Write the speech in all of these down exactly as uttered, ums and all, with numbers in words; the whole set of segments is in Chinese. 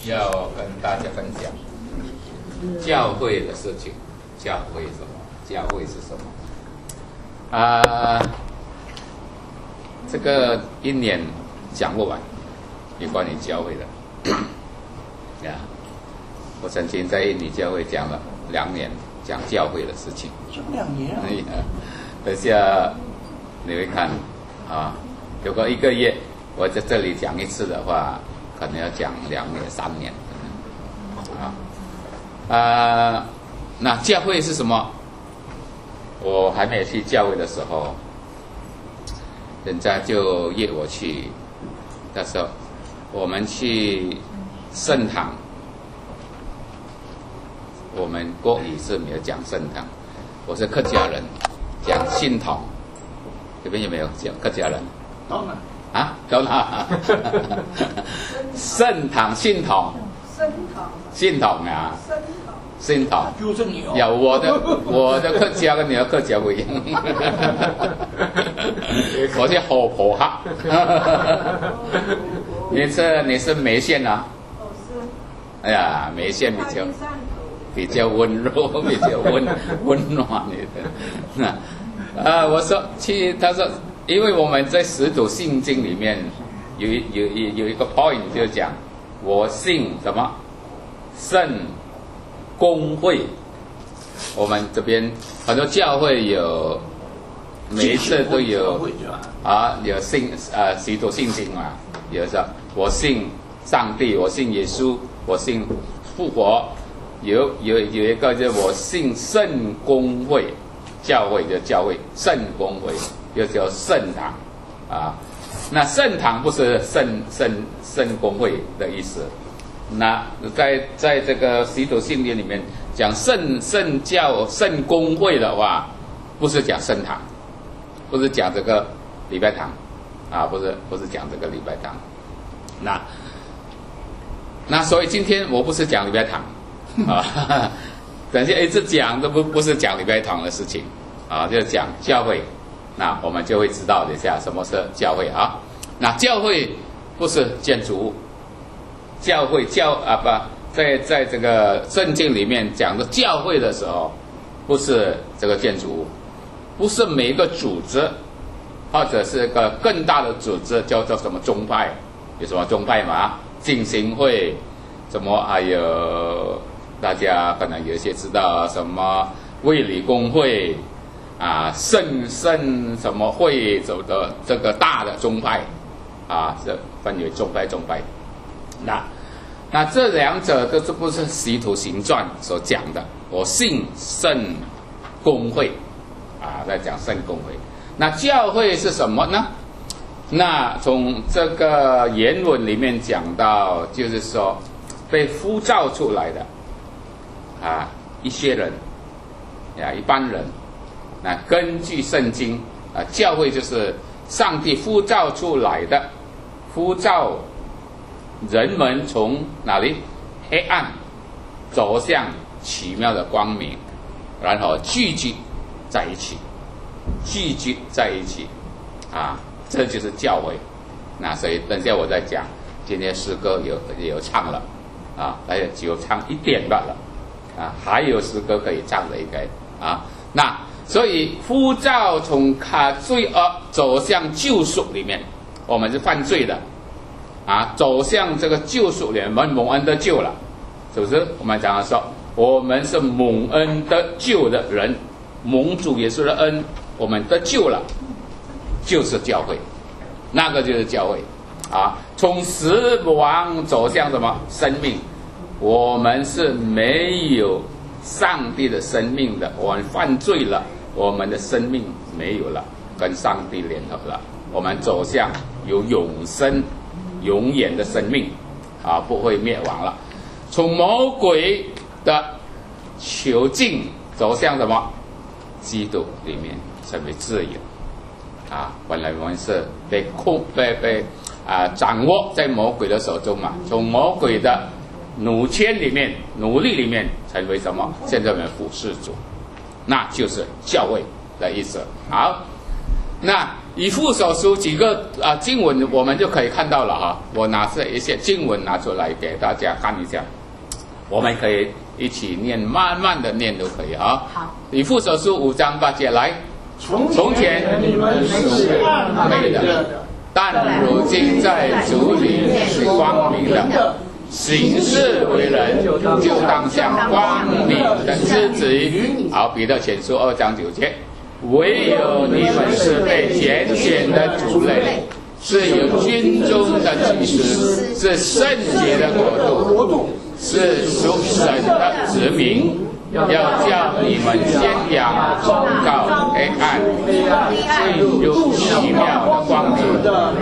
要跟大家分享教会的事情。教会什么？教会是什么？啊、呃，这个一年讲不完，有关于教会的。呀，我曾经在印尼教会讲了两年，讲教会的事情。 讲两年啊！ 哎呀，等下你会看啊，如果一个月我在这里讲一次的话，可能要讲两年、三年。啊，啊，那教会是什么？我还没有去教会的时候，人家就约我去。那时候我们去圣堂，我们国语是没有讲圣堂，我是客家人，讲信统。这边有没有讲客家人？ 当然啊，懂了。圣堂信统， 生堂， 信统啊， 生堂， 信统。 纠正你哦。 有我的我的客家跟你的客家不一样。我是河婆客。你是你是梅县啊？ 哦是。 哎呀，梅县比较比较温柔，比较温温暖一点。那啊，我说去，他说，因为我们在使徒信经里面有有有有一个 point 就讲，我信什么圣公会。我们这边很多教会有，每一次都有啊，有信呃使徒信经嘛，有说我信上帝，我信耶稣，我信复活。有有有一个就是我信圣公会，教会就教会圣公会，又叫圣堂啊。那圣堂不是圣圣圣公会的意思。那在在这个使徒信经里面讲圣圣教圣公会的话，不是讲圣堂，不是讲这个礼拜堂啊，不是不是讲这个礼拜堂。那那所以今天我不是讲礼拜堂。啊，等下一直讲都不不是讲礼拜堂的事情啊，就讲教会。那我们就会知道一下什么是教会啊。那教会不是建筑物，教会教啊不，在在这个圣经里面讲的教会的时候，不是这个建筑物，不是每一个组织，或者是一个更大的组织叫做什么宗派？有什么宗派嘛？浸信会，什么还有。大家可能有些知道什么卫理公会啊，圣圣什么会走的这个大的宗派啊，这分为宗派宗派。那那这两者都是不是使徒行传所讲的？我信圣公会啊，在讲圣公会。那教会是什么呢？那从这个原文里面讲到，就是说被呼召出来的。啊，一些人，呀，一般人，那根据圣经啊，教会就是上帝呼召出来的，呼召人们从哪里黑暗走向奇妙的光明，然后聚集在一起，聚集在一起，啊，这就是教会。那所以等下我再讲，今天诗歌有有唱了，啊，大家只有唱一点罢了。啊，还有诗歌可以唱的应该啊，那所以呼召从卡罪恶走向救赎里面，我们是犯罪的啊，走向这个救赎里面，我们蒙恩得救了，是不是？我们讲的说，我们是蒙恩得救的人，蒙主耶稣的恩，我们得救了，就是教会，那个就是教会啊，从死亡走向什么生命。我们是没有上帝的生命的，我们犯罪了，我们的生命没有了，跟上帝联合了，我们走向有永生、永远的生命，啊，不会灭亡了。从魔鬼的囚禁走向什么？基督里面成为自由，啊，本来我们是被控、被被啊掌握在魔鬼的手中嘛，从魔鬼的奴签里面、奴隶里面成为什么？现在我们服侍主，那就是教会的意思。好，那以弗所书几个啊经文，我们就可以看到了哈。我拿这一些经文拿出来给大家看一下，我们可以一起念，慢慢的念都可以啊。 好， 以弗所书五章八节来。从前你们是暗昧的，但如今在主里是光明的。行事为人，就当像光明的枝子。好，彼得前书二章九节。唯有你们是被拣选的族类，是有军中的祭司，是圣洁的国度，是属神的子民。要叫你们宣扬忠告黑暗，进入奇妙的光明的。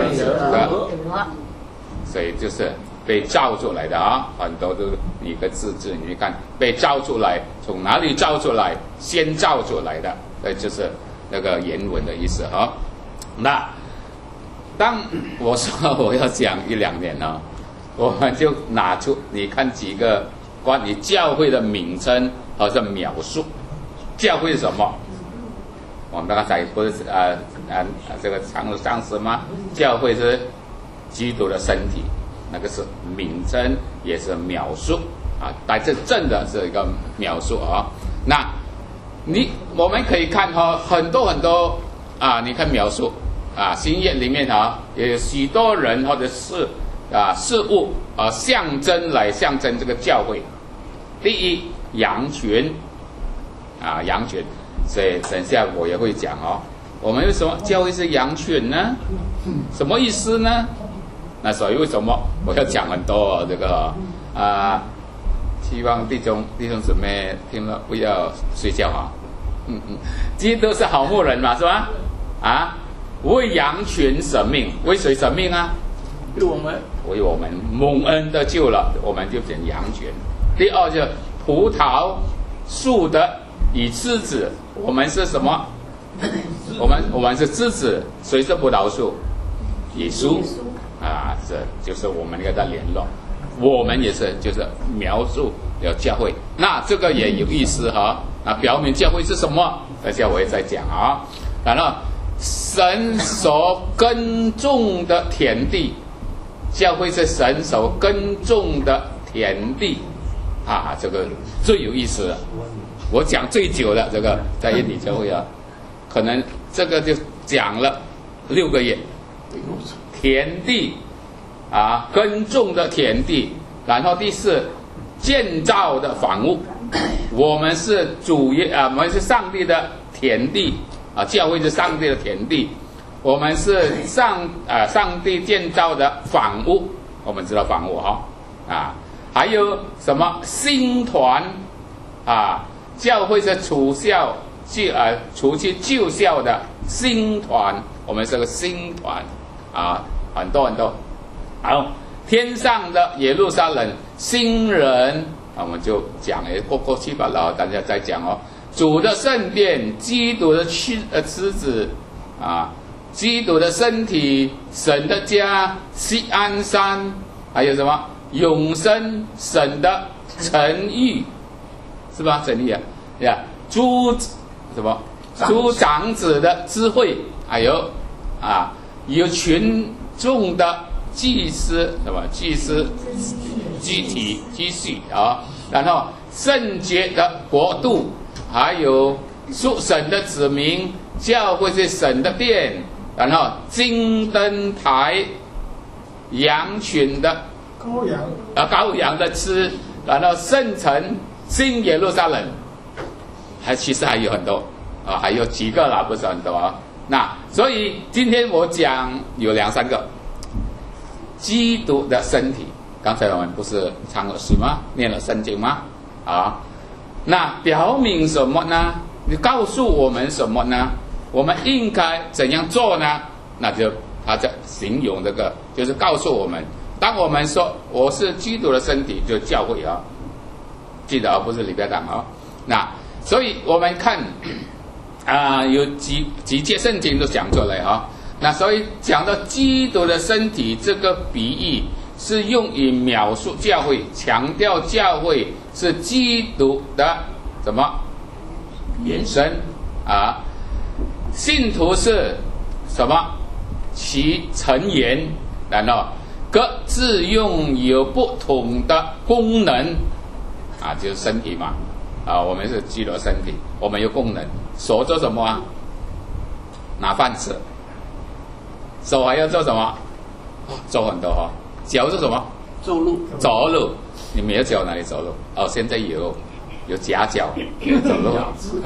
所以就是被造出来的啊，很多都一个字字，你看被造出来，从哪里造出来？先造出来的，这就是那个原文的意思哈。那当我说我要讲一两年呢，我们就拿出你看几个关于教会的名称或者描述。教会是什么？我们刚才不是呃呃这个常有上司吗？教会是基督的身体。那个是名称，也是描述啊，但这真的是一个描述啊。那你我们可以看哈，很多很多啊，你看描述啊，新约里面啊，也有许多人或者是啊事物啊象征来象征这个教会。第一，羊群啊，羊群，所以等下我也会讲哦。我们为什么教会是羊群呢？什么意思呢？那所以为什么我要讲很多、哦、这个啊？希望弟兄弟兄姊妹听了不要睡觉啊！嗯嗯，基督是好牧人嘛，是吧？啊，为羊群舍命，为谁舍命啊？ 为我们， 为我们蒙恩得救了，我们就变羊群。第二就是葡萄树的以枝子，我们是什么？我们我们是枝子，谁是葡萄树？耶稣。啊，这就是我们跟他联络，我们也是就是描述了教会，那这个也有意思哈。那表明教会是什么？等下我也再讲啊。然后神所耕种的田地，教会是神所耕种的田地啊，这个最有意思了。我讲最久的这个在耶底教会啊，可能这个就讲了六个月。田地啊，耕种的田地，然后第四，建造的房屋。我们是主业啊，我们是上帝的田地啊，教会是上帝的田地，我们是上啊上帝建造的房屋。我们知道房屋哈啊，还有什么新团啊？教会是除孝救啊，除去旧孝的新团，我们是个新团。啊，很多很多，好，天上的耶路撒冷新人，我们就讲诶，过过去吧，然后大家再讲哦。主的圣殿，基督的妻呃妻子啊，基督的身体，神的家，锡安山，还有什么永生神的诚意，是吧？诚意啊，对呀，诸什么诸长子的智慧，还有啊。有群众的祭司，什么祭司集体集体啊，然后圣洁的国度，还有属神的子民，教会是神的殿，然后金灯台，羊群的羔羊啊羔羊的吃，然后圣城新耶路撒冷，还其实还有很多啊，还有几个啦，不是很多啊。那所以今天我讲有两三个基督的身体。刚才我们不是唱了诗吗？念了圣经吗？啊，那表明什么呢？你告诉我们什么呢？我们应该怎样做呢？那就他在形容这个，就是告诉我们，当我们说我是基督的身体，就教会啊，记得而不是礼拜堂啊。那所以我们看。啊、呃，有几几节圣经都讲出来啊。那所以讲到基督的身体这个比喻，是用以描述教会，强调教会是基督的什么延伸啊？信徒是什么？其成员，然后各自拥有不同的功能啊，就是身体嘛啊，我们是基督的身体，我们有功能。手做什么啊？拿饭吃。手还要做什么？做很多哈、哦。脚是什么？ 走路。 走路。你没有脚哪里走路？哦，现在有。有夹脚，有走路，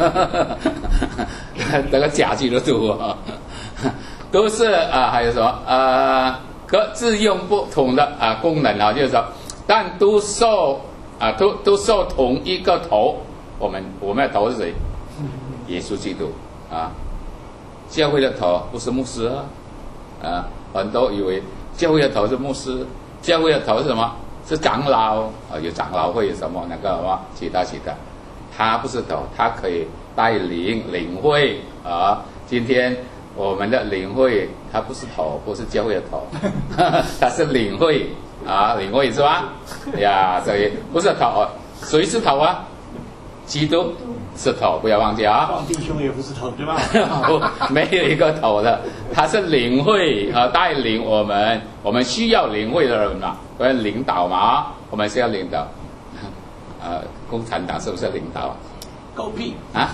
这个夹基督徒啊，都是啊，还有什么呃，各自用不同的啊功能啊，就是说，但都受啊，都都受同一个头。我们我们的头是谁？耶稣基督啊，教会的头不是牧师啊，啊，很多以为教会的头是牧师，教会的头是什么？是长老啊，有长老会什么那个什么其他其他，他不是头，他可以带领领会啊。今天我们的领会，他不是头，不是教会的头，他是领会啊，领会是吧？呀，所以不是头，谁是头啊？基督是头，不要忘记啊。 弟兄也不是头，对吧？ 不，没有一个头的，他是领会啊，带领我们，我们需要领会的人嘛。我们领导嘛，我们是要领导。呃，共产党是不是领导？ 狗屁啊！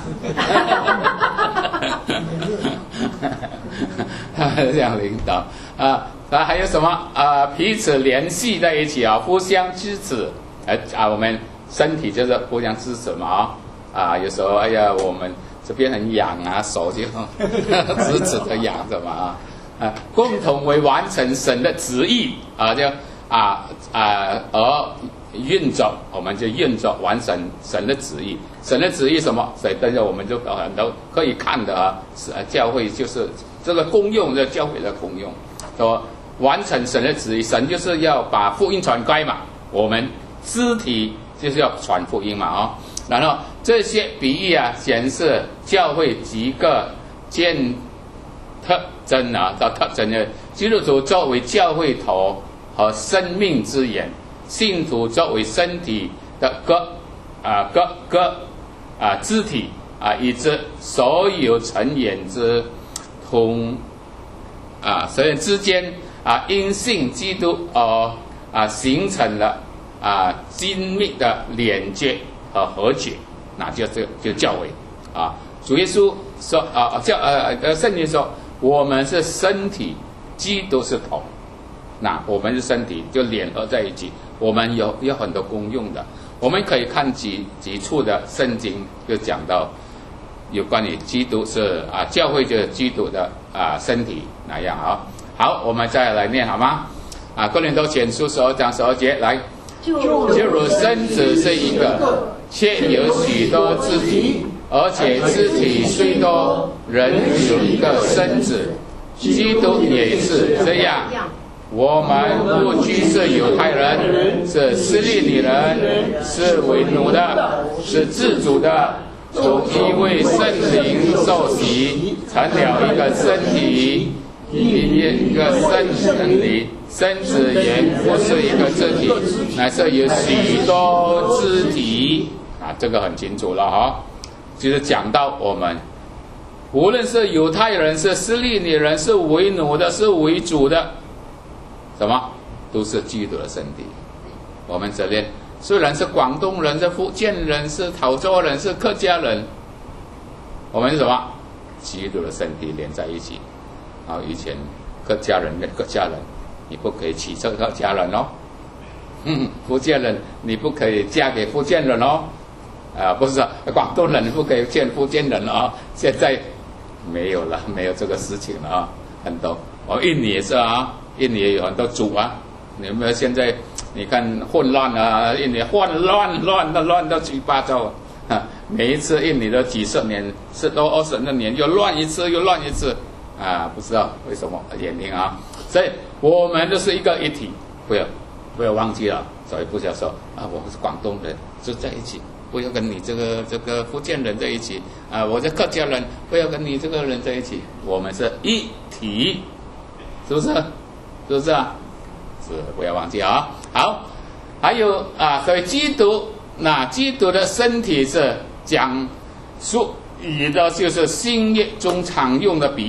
这样领导啊，啊，还有什么啊？彼此联系在一起啊，互相支持。呃啊，我们身体就是互相支持嘛啊。啊，有时候哎呀，我们这边很痒啊，手就支持的痒着嘛啊。啊，共同为完成神的旨意啊，就。啊啊，而运作，我们就运作完成神的旨意。神的旨意什么？所以等下我们就很多可以看的啊，是教会就是这个功用，这教会的功用，说完成神的旨意。神就是要把福音传开嘛，我们肢体就是要传福音嘛啊、哦。然后这些比喻啊，显示教会几个见特征啊的特征呢？基督徒作为教会头。和生命之源，信徒作为身体的各啊各各啊肢体啊，以及所有成员之同啊所有之间啊，因信基督而啊形成了啊紧密的连接和和解，那就就就教会啊。主耶稣说啊教呃呃圣经说，我们是身体，基督是头。那我们的身体就联合在一起，我们有有很多功用的。我们可以看几几处的圣经，就讲到有关于基督是啊，教会就是基督的啊身体那样啊。好，我们再来念好吗？啊，哥林多前书十二章十二节来，就如身子是一个，却有许多肢体，而且肢体虽多，人有一个身子，基督也是这样。我们不拘是犹太人，是希利尼人，是为奴的，是自主的，从一位圣灵受洗，成了一个身体，一个身体，身子也不是一个肢体，乃是有许多肢体啊，这个很清楚了哈。就是讲到我们，无论是犹太人，是希利尼人，是为奴的，是为主的。什么都是基督的身体。我们这边虽然是广东人，是福建人，是潮州人，是客家人，我们是什么？基督的身体连在一起。啊，以前客家人跟客家人，你不可以娶这个客家人哦。嗯，福建人你不可以嫁给福建人哦。啊，不是广东人你不可以见福建人哦。现在没有了，没有这个事情了啊，很多。我印尼也是啊。印尼也有很多族啊，你有没有现在你看混乱啊？印尼混乱乱的乱到七八糟啊！每一次印尼都几十年、十多二十年又乱一次又乱一次啊！不知道为什么原因啊？所以我们都是一个一体，不要不要忘记了。所以不要说啊，我是广东人就在一起，不要跟你这个这个福建人在一起啊！我是客家人，不要跟你这个人在一起，我们是一体，是不是？是不是啊？是，不要忘记啊。好，还有啊，所以基督，那基督的身体是讲述以的就是新约中常用的比喻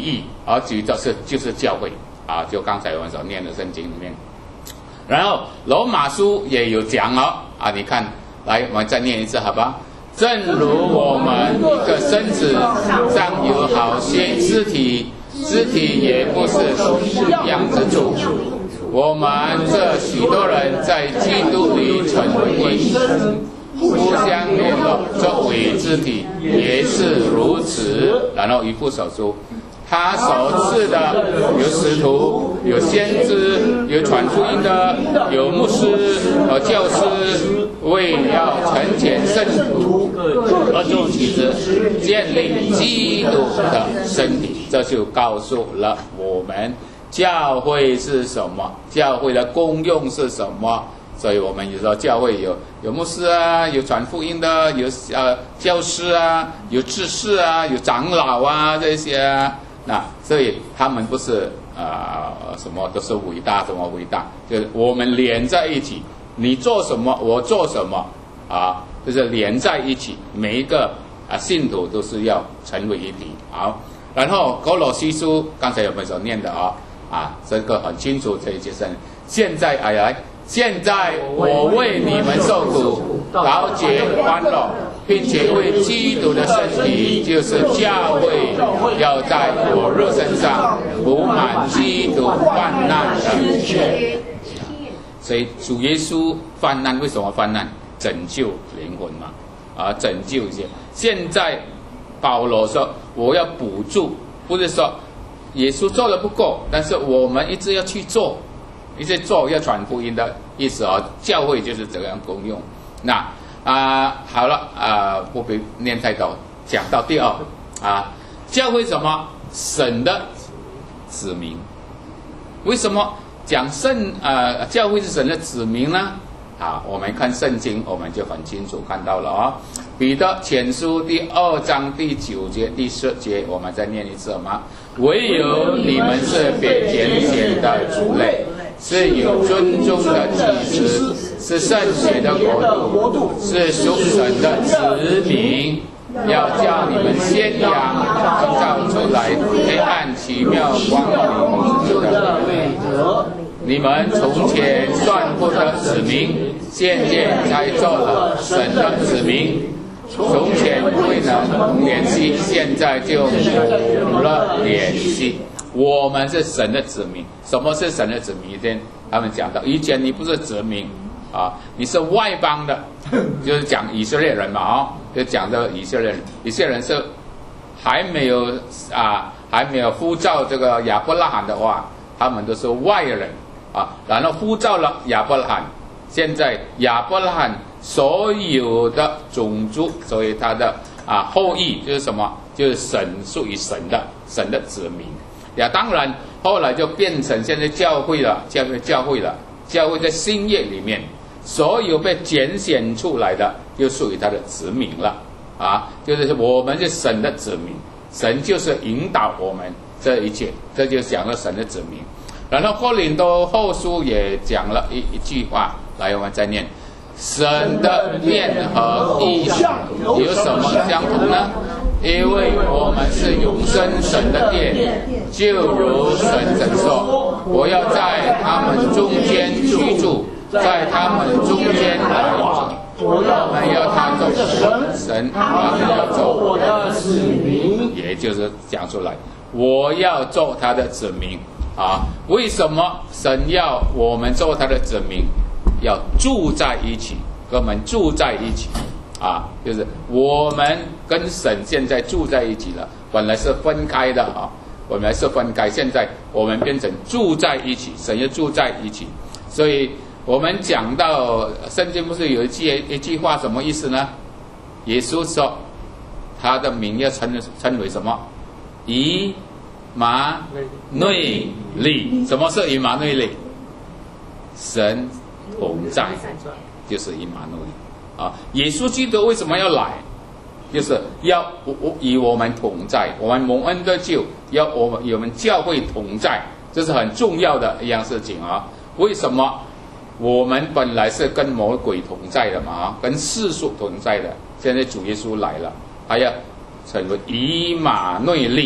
而举的是就是教会啊，就刚才我们所念的圣经里面。然后罗马书也有讲哦啊，你看，来我们再念一次好吧？正如我们一个身子上有好些肢体，肢体也不是一样之处。我们这许多人在基督里成为一身，互相联络作为肢体，也是如此。然后一副手书，他所赐的有使徒，有先知，有传福音的，有牧师和教师，为要成全圣徒，而就其实建立基督的身体。这就告诉了我们教会是什么，教会的功用是什么。所以我们有时候教会有有牧师啊，有传福音的，有呃教师啊，有执事啊，有长老啊这些啊。那所以他们不是呃什么都是伟大，什么伟大，就是我们连在一起，你做什么我做什么啊，就是连在一起，每一个啊信徒都是要成为一体。好，然后哥罗西书刚才有没有所念的啊？啊，这个很清楚这一节圣。现在哎来，现在我为你们受苦，劳解欢乐，并且为基督的身体，就是教会，要在我肉身上补满基督患难的血。所以主耶稣患难，为什么患难？拯救灵魂嘛，啊，拯救一些。现在保罗说，我要补助，不是说耶稣做的不够，但是我们一直要去做，一直做要传福音的意思啊。教会就是这样功用。那啊、呃，好了啊、呃，不必念太多，讲到第二啊，教会什么？神的子民。为什么讲圣呃教会是神的子民呢？啊，我们看圣经，我们就很清楚看到了哦。彼得前书第二章第九节、第十节，我们再念一次好吗？唯有你们是被拣选的族类，是有尊重的祭司，是圣洁的国度，是属神的子民。要叫你们宣扬创造出来黑暗奇妙光明的美德。你们从前算不得子民，渐渐才做了神的子民。从前未能联系，现在就有了联系。我们是神的子民。什么是神的子民？以前他们讲到，以前你不是子民啊，你是外邦的，就是讲以色列人嘛，哦，就讲到以色列人，以色列人是还没有啊，还没有呼召这个亚伯拉罕的话，他们都是外人啊。然后呼召了亚伯拉罕，现在亚伯拉罕所有的种族，所以他的啊后裔就是什么？就是神属于神的神的子民呀。当然后来就变成现在教会了，教会教会了，教会在新约里面。所有被拣选出来的，就属于他的子民了啊！就是我们是神的子民，神就是引导我们这一切，这就讲了神的子民。然后哥林多后书也讲了一一句话，来我们再念：神的殿和地上有什么相同呢？因为我们是永生神的殿，就如神曾说：“我要在他们中间居住。”在他们中间来往，我们要他做神，他们要做我的子民，也就是讲出来，我要做他的子民啊！为什么神要我们做他的子民？要住在一起，跟我们住在一起啊！就是我们跟神现在住在一起了，本来是分开的啊，本来是分开，现在我们变成住在一起，神要住在一起，所以。我们讲到圣经不是有一句一句话什么意思呢？耶稣说他的名要称称为什么？以马内利。什么是以马内利？神同在，就是以马内利啊。耶稣基督为什么要来？就是要与我们同在，我们蒙恩得救，要我们与我们教会同在，这是很重要的一样事情啊。为什么？我们本来是跟魔鬼同在的嘛，跟世俗同在的。现在主耶稣来了，他要成为以马内利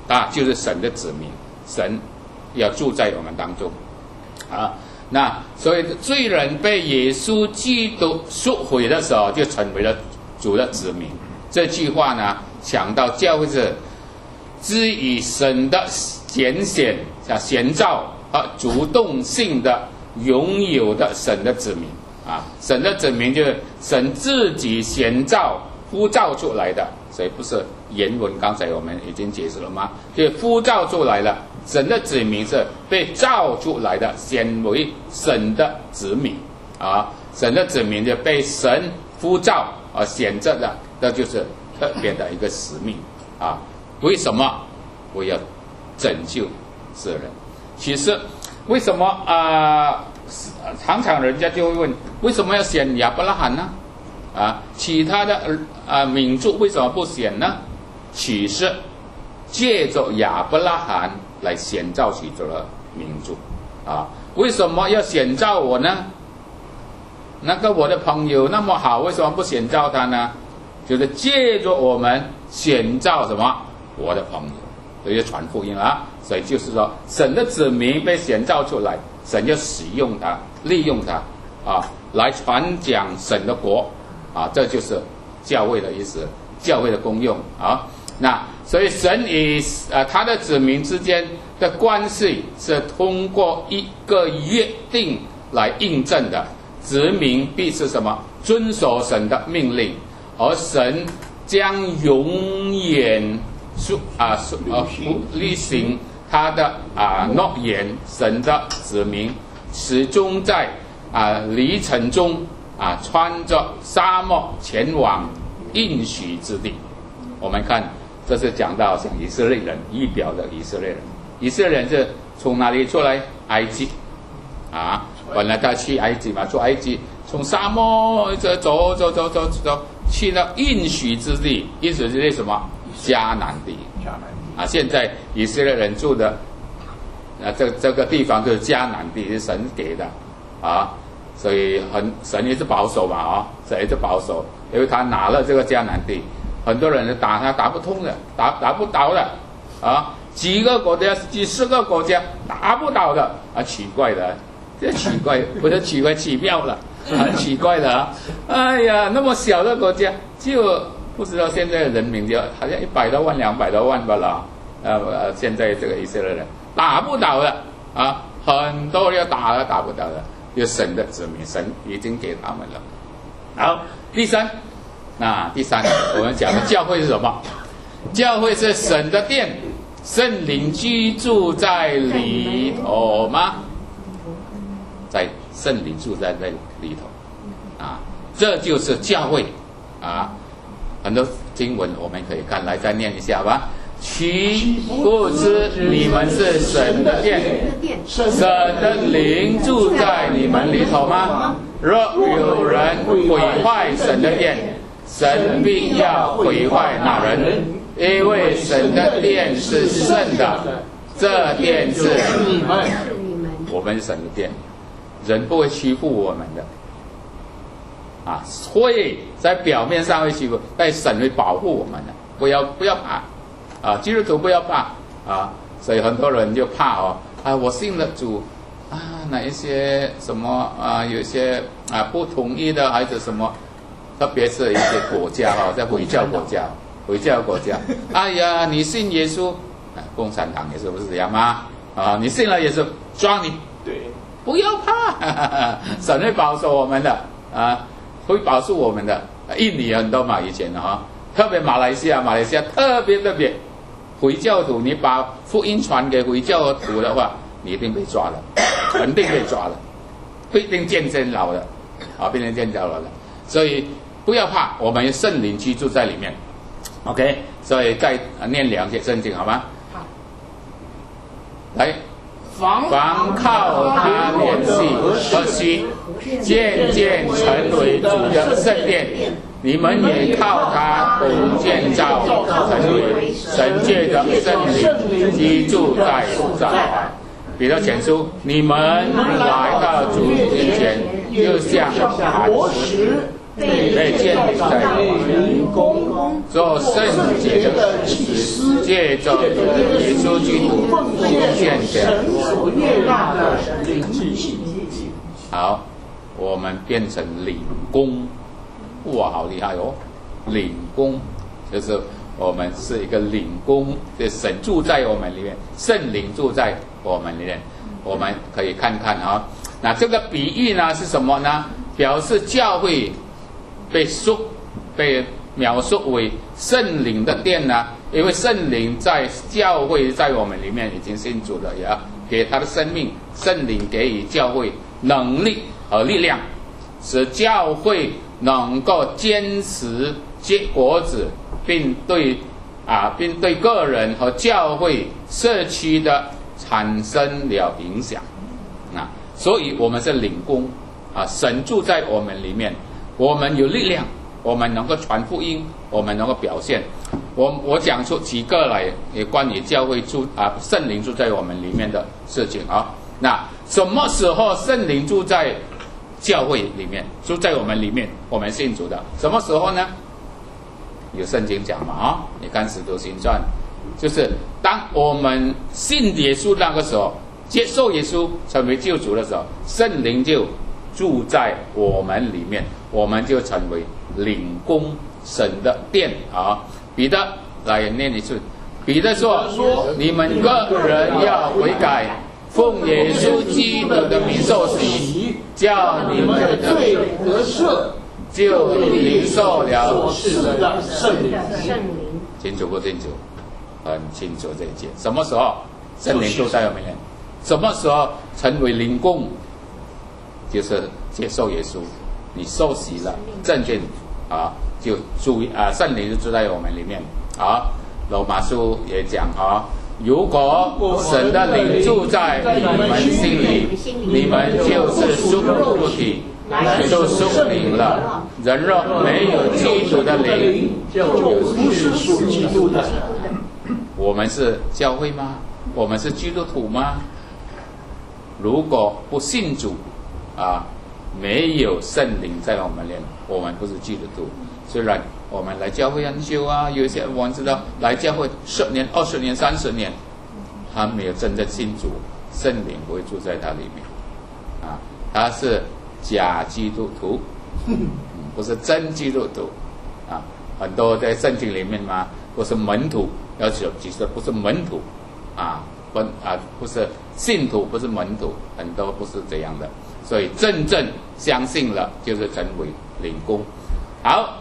啊，就是神的子民，神要住在我们当中啊。那所以罪人被耶稣基督赎回的时候，就成为了主的子民。这句话呢，讲到教会是基于神的拣选啊、选召和主动性的拥有的神的子民啊。神的子民就是神自己选召、呼召出来的，所以不是原文。刚才我们已经解释了吗？就是呼召出来了。神的子民是被造出来的，选为神的子民啊。神的子民就被神呼召而选择的，这就是特别的一个使命啊。为什么我要拯救世人？其实为什么啊、呃？常常人家就会问，为什么要选亚伯拉罕呢？啊，其他的啊、呃、民族为什么不选呢？其实借着亚伯拉罕来选召许多的民族啊。为什么要选召我呢？那个我的朋友那么好，为什么不选召他呢？就是借着我们选召什么我的朋友，所以传福音啊。所以就是说，神的子民被选召出来，神就使用他，利用他啊，来传讲神的国啊，这就是教会的意思，教会的功用啊。那所以神与呃他的子民之间的关系是通过一个约定来印证的。子民必是什么？遵守神的命令，而神将永远述啊呃履行他的啊诺言。神的子民始终在啊离尘中啊穿着沙漠前往应许之地。我们看，这是讲到像以色列人预表的以色列人。以色列人是从哪里出来？埃及啊。本来他去埃及嘛，出埃及，从沙漠这走走走走走，去到应许之地。应许之地什么？迦南地。迦南地啊，现在以色列人住的啊，这这个地方就是迦南地，是神给的啊，所以很神也是保守嘛啊，神也是保守，因为他拿了这个迦南地，很多人打他打不通的，打打不倒的啊，几个国家、几十个国家打不倒的啊，奇怪的。这奇怪，不是奇怪，奇妙了，很奇怪的啊！哎呀，那么小的国家，就不知道现在的人民就好像一百多万、两百多万吧了。呃呃，现在这个以色列人打不倒的啊，很多要打了打不倒的，有神的子民，神已经给他们了。好，第三，那第三，我们讲的教会是什么？教会是神的殿，圣灵居住在里头吗？在圣灵住在那里头啊，这就是教会啊。很多经文我们可以看，来再念一下吧。岂不知你们是神的殿，神的灵住在你们里头吗？若有人毁坏神的殿，神必要毁坏那人，因为神的殿是圣的，这殿是你们，我们是神的殿。人不会欺负我们的，啊，会在表面上会欺负，但神会保护我们的，不要不要怕，啊，基督徒不要怕啊，所以很多人就怕哦，啊，我信了主，啊，哪一些什么啊，有些啊不同意的还是什么，特别是一些国家哈、哦，在回教国家，回教国家，哎呀，你信耶稣，啊，共产党也是不是这样吗？啊，你信了耶稣，抓你，对。不要怕，哈哈哈，神会保守我们的啊，会保护我们的。印尼很多嘛，以前啊，特别马来西亚，马来西亚特别特别，回教徒，你把福音传给回教徒的话，你一定被抓了，肯定被抓了，不一定见监牢的，啊，不一定见监牢的。所以不要怕，我们圣灵居住在里面。OK， 所以再念两节圣经好吗？好，来。凡靠他联系和虚，渐渐成为主的圣殿，你们也靠他同建造，成为神界的圣灵居住在上。彼得前书，你们来到主面前，就像磐石被建立在灵宫， 做圣洁的祭司，借着耶稣基督奉献神所悦纳的灵祭。 好，我们变成领公，哇，好厉害哦！领公就是我们是一个领公，这神住在我们里面，圣灵住在我们里面。我们可以看看啊，那这个比喻呢是什么呢？表示教会被述被描述为圣灵的殿呢，因为圣灵在教会在我们里面已经信主了，也要给他的生命，圣灵给予教会能力和力量，使教会能够坚持结果子，并对啊，并对个人和教会社区的产生了影响啊。所以我们是领公啊，神住在我们里面，我们有力量，我们能够传福音，我们能够表现。我我讲出几个来，也关于教会住啊，圣灵住在我们里面的事情啊。那什么时候圣灵住在教会里面，住在我们里面，我们信主的什么时候呢？有圣经讲嘛啊，你看《使徒行传》，就是当我们信耶稣那个时候，接受耶稣成为救主的时候，圣灵就住在我们里面，我们就成为领公神的殿啊。彼得来念一次，彼得说：“你们个人要悔改，奉耶稣基督的名受洗，叫你们的罪得赦，就领受了是的圣灵。 清楚不清楚？很清楚这一节。什么时候圣灵住在我们里面？什么时候成为灵公？就是接受耶稣，你受洗了，证件啊，就住啊，圣灵就住在我们里面啊。罗马书也讲啊，如果神的灵住在你们心里，你们就是属肉体，就属灵了。人若没有基督的灵，就不是属基督的。我们是教会吗？我们是基督徒吗？如果不信主啊，没有圣灵在我们里面，我们不是基督徒。虽然我们来教会很久啊，有一些我们知道来教会十年、二十年、三十年，他没有真正信主，圣灵不会住在他里面啊，他是假基督徒，不是真基督徒啊。很多在圣经里面嘛，不是门徒，要求其实不是门徒啊，不啊不是信徒，不是门徒，很多不是这样的。所以真正相信了，就是成为灵公。好，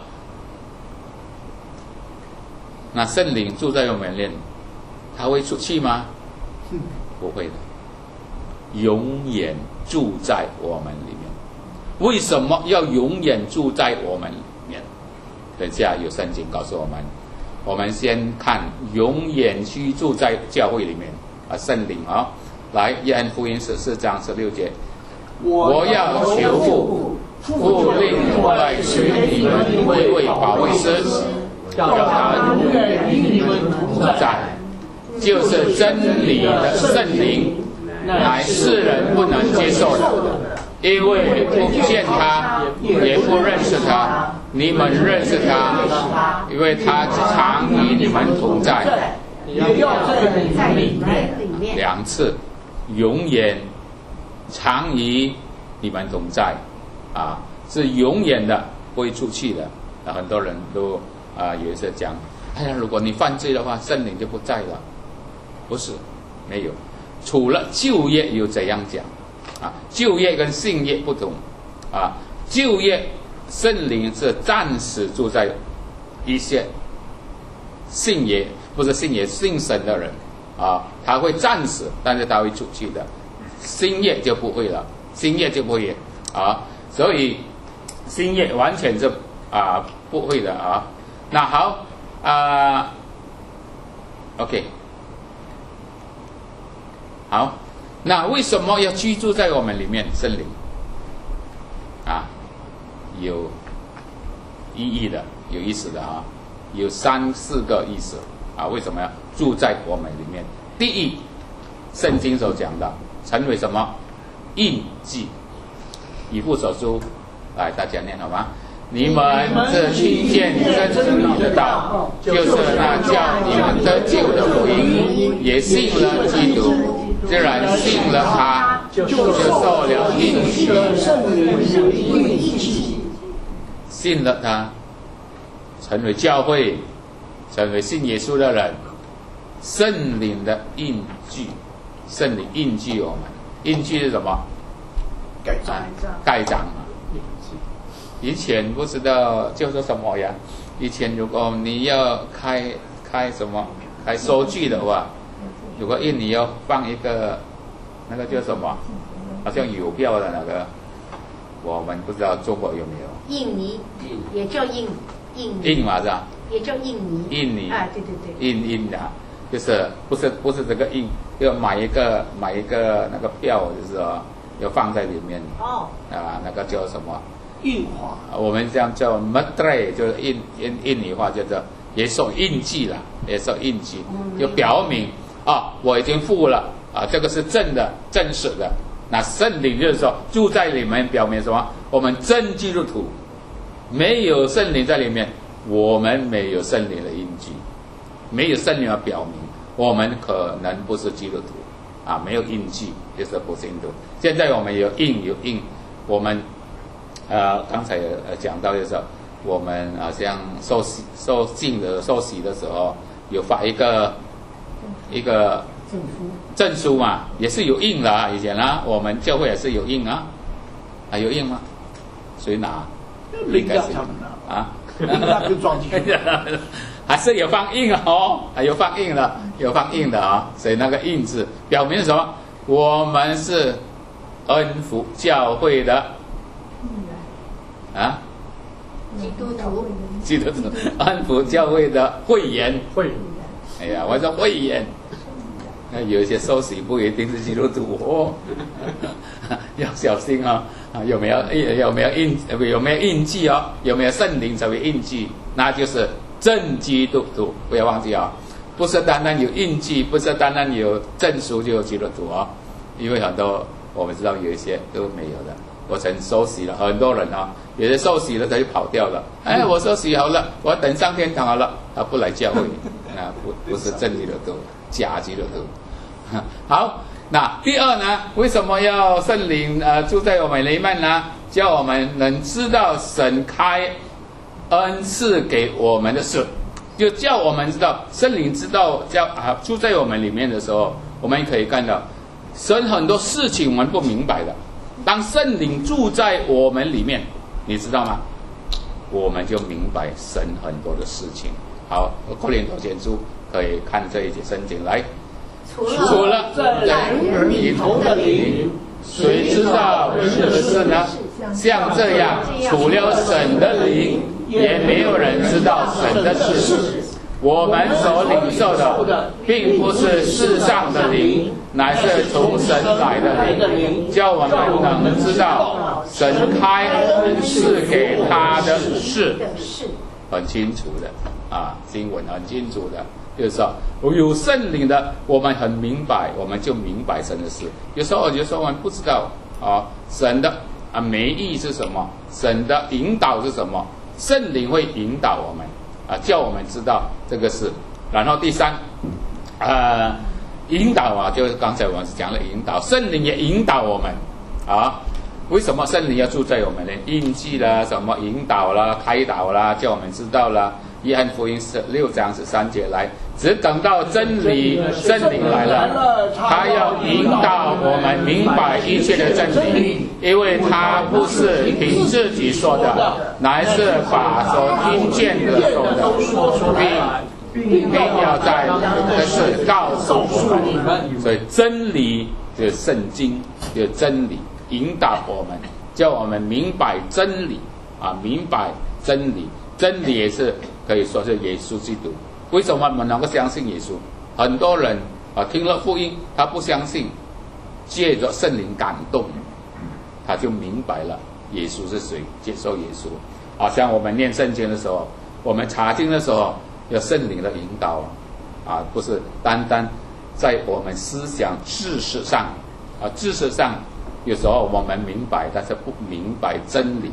那圣灵住在我们里面，他会出去吗？不会的，永远住在我们里面。为什么要永远住在我们里面？等下有圣经告诉我们。我们先看永远居住在教会里面啊，圣灵啊，来约翰福音十四章十六节，我要求父，父令我来许你们一位保惠师，叫他永远与你们同在，就是真理的圣灵，乃世人不能接受的，因为不见他，也不认识他。你们认识他，因为他常与你们同在， 也要在里面。 两次，永远常与你们同在，啊，是永远的，不会出去的。啊，很多人都啊有一些讲，哎呀，如果你犯罪的话，圣灵就不在了。不是，没有，除了旧约有这样讲，啊，旧约跟新约不同，啊，旧约圣灵是暂时住在一些信耶，不是信耶信神的人啊，他会暂时，但是他会出去的。新约就不会了，新约就不会啊，所以新约完全是啊不会的啊。那好啊 ，OK， 好，那为什么要居住在我们里面？圣灵啊。有意义的，有意思的啊，有三四个意思啊。为什么要住在我们里面？第一，圣经所讲的，成为什么印记？以弗所书，来大家念好吗？ 你们这听见真理的道，就是那叫你们得救的福音，也信了基督。既然信了他，就受了应许。信了他，成为教会，成为信耶稣的人，圣灵的印记，圣灵印记我们。印记是什么？ 盖章， 盖章嘛。以前不知道叫做什么呀？以前如果你要开开什么开收据的话，如果印你要放一个那个叫什么，好像邮票的那个，我们不知道中国有没有？ 印尼也叫印印印嘛是吧？ 也叫印尼。 印尼啊，对对对。 印印的，就是不是不是这个印，要买一个买一个那个票，就是说要放在里面。 哦。 啊，那个叫什么？ 印花， 我们这样叫 madre， 就是印印印尼话叫做也受印记了，也受印记，就表明啊，我已经付了啊，这个是正的、真实的。那圣灵就是说住在里面，表明什么？我们真基督徒，没有圣灵在里面，我们没有圣灵的印记，没有圣灵的表明，我们可能不是基督徒啊，没有印记就是不信徒。现在我们有印有印，我们。呃，刚才呃讲到就是我们好像受洗、受浸的、受洗的时候，有发一个一个证书，证书嘛，也是有印的啊。以前啊，我们教会也是有印啊，还有印吗？谁拿？ 应该是他们拿啊， 那就装进去， 还是有放印哦，还有放印的，有放印的啊。所以那个印字表明什么？我们是恩福教会的。啊， 基督徒， 基督徒，安福教会的会员， 会员， 哎呀，我说会员，那有一些受洗不一定是基督徒哦，要小心啊、哦！有没有有没有印有没有印记哦？有没有圣灵成为印记？那就是正基督徒，不要忘记啊、哦！不是单单有印记，不是单单有证书就有基督徒啊、哦，因为很多我们知道有一些都没有的。我曾受洗了，很多人啊，有些受洗了他就跑掉了。哎，我受洗好了，我等上天堂好了，他不来教会，啊，不不是真基督徒，假基督徒。好，那第二呢，为什么要圣灵呃住在我们里面呢？叫我们能知道神开恩赐给我们的事，就叫我们知道圣灵知道叫啊住在我们里面的时候，我们可以看到神很多事情我们不明白的。当圣灵住在我们里面，你知道吗？我们就明白神很多的事情。好，哥林多前书可以看这一节圣经来。除了在人里头的灵，谁知道人的事呢？像这样，除了神的灵，也没有人知道神的事。我们所领受的，并不是世上的灵，乃是从神来的灵，叫我们能知道神开恩赐给他的事，很清楚的啊，经文很清楚的，就是说有圣灵的，我们很明白，我们就明白神的事。有时候有时候我们不知道啊，神的啊美意是什么，神的引导是什么，圣灵会引导我们。啊，叫我们知道这个事，然后第三，呃，引导啊，就是刚才我们讲了引导，圣灵也引导我们啊。为什么圣灵要住在我们呢？印记啦，什么引导啦、开导啦，叫我们知道啦。约翰福音十六章十三节来，只等到真理圣灵来了，他要引导我们明白一切的真理，因为他不是凭自己说的，乃是把所听见的说的，并并要在这事告诉我们。所以真理就是圣经，就是真理引导我们，叫我们明白真理啊，明白真理。真理也是可以说是耶稣基督。为什么我们能够相信耶稣？很多人啊听了福音，他不相信，借着圣灵感动，他就明白了耶稣是谁，接受耶稣。好像我们念圣经的时候，我们查经的时候，有圣灵的引导啊，不是单单在我们思想知识上啊，知识上有时候我们明白，但是不明白真理。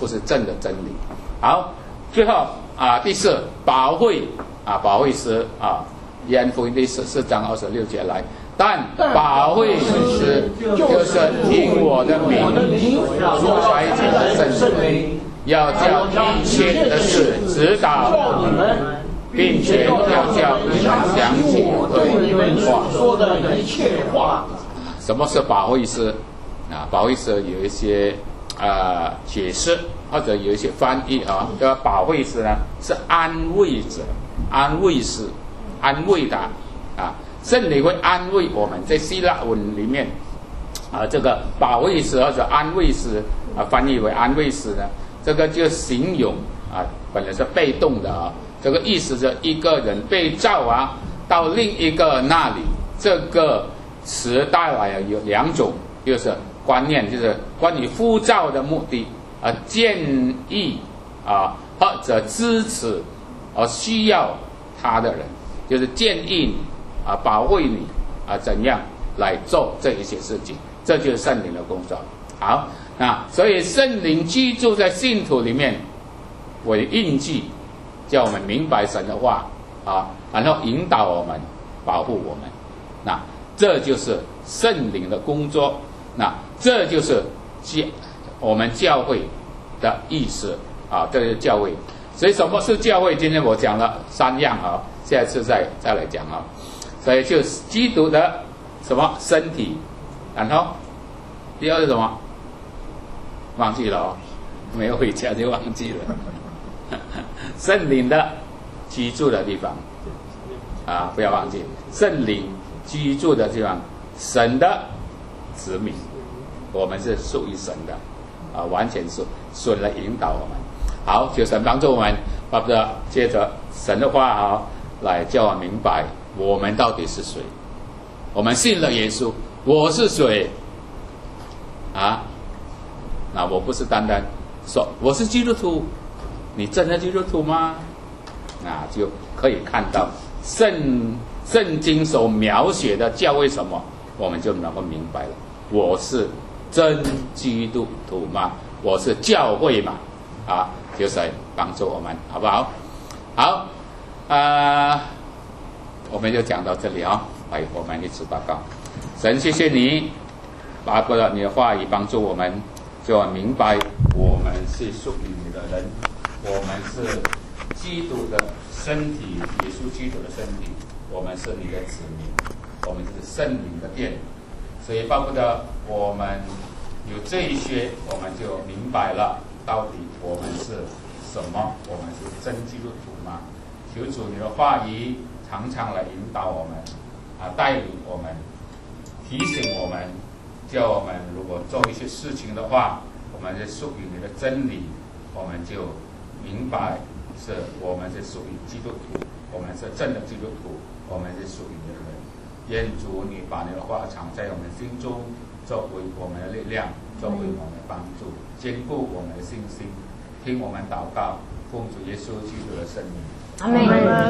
不是真的真理。好，最后啊，第四保惠啊，保惠师啊，约翰福音第十四章二十六节来。但保惠师就是听我的名所差遣的圣灵，要叫一切的事指导你们，并且要叫你们想起对话说的一切话。 什么是保惠师啊？保惠师有一些呃解释，或者有一些翻译啊。这个保惠师呢是安慰者，安慰师，安慰他啊。圣灵会安慰我们，在希腊文里面啊，这个保惠师或者安慰师啊，翻译为安慰师呢，这个就形容啊，本来是被动的啊，这个意思是一个人被召啊到另一个那里，这个词带来有两种，就是观念，就是关于呼召的目的啊，建议啊或者支持而需要他的人，就是建议你。啊，保卫你啊，怎样来做这一些事情？这就是圣灵的工作。好，啊，所以圣灵居住在信徒里面为印记，叫我们明白神的话啊，然后引导我们，保护我们。那这就是圣灵的工作。那这就是教我们教会的意思啊，这就是教会。所以什么是教会？今天我讲了三样啊，下次再再来讲啊。所以就是基督的什么身体，然后第二是什么？忘记了哦，没有回家就忘记了。圣灵的居住的地方啊，不要忘记圣灵居住的地方，神的子民，我们是属于神的啊，完全是神来引导我们。好，求神帮助我们，巴不得接着神的话啊，来叫我明白。我们到底是谁？我们信了耶稣，我是谁？啊？那我不是单单说我是基督徒，你真的基督徒吗？那就可以看到圣圣经所描写的教会什么，我们就能够明白了。我是真基督徒吗？我是教会嘛？啊，求神帮助我们，好不好？好，啊。我们就讲到这里啊、哦，来，我们一起祷告。神，谢谢你，巴不得你的话语帮助我们，就要明白我们是属于你的人，我们是基督的身体，耶稣基督的身体，我们是你的子民，我们是圣灵的殿。所以巴不得我们有这一些，我们就明白了到底我们是什么，我们是真基督徒吗？求主你的话语常常来引导我们，啊，带领我们，提醒我们，叫我们如果做一些事情的话，我们是属于你的真理，我们就明白是我们是属于基督徒，我们是真的基督徒，我们是属于你的人。愿主你把你的话藏在我们心中，作为我们的力量，作为我们的帮助，坚固我们的信心。听我们祷告，奉主耶稣基督的圣名。 阿门。